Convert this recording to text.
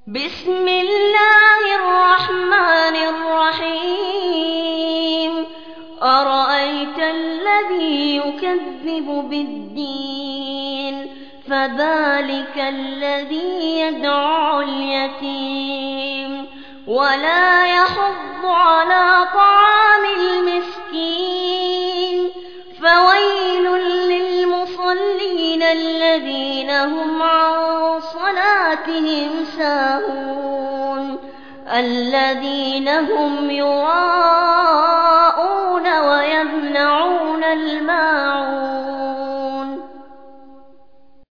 بسم الله الرحمن الرحيم أرأيت الذي يكذب بالدين فذلك الذي يدعو اليتيم ولا يحض على طعام المسكين فويل للمصلين الذين هم عن صلاتهم ساهون الذين هم يراءون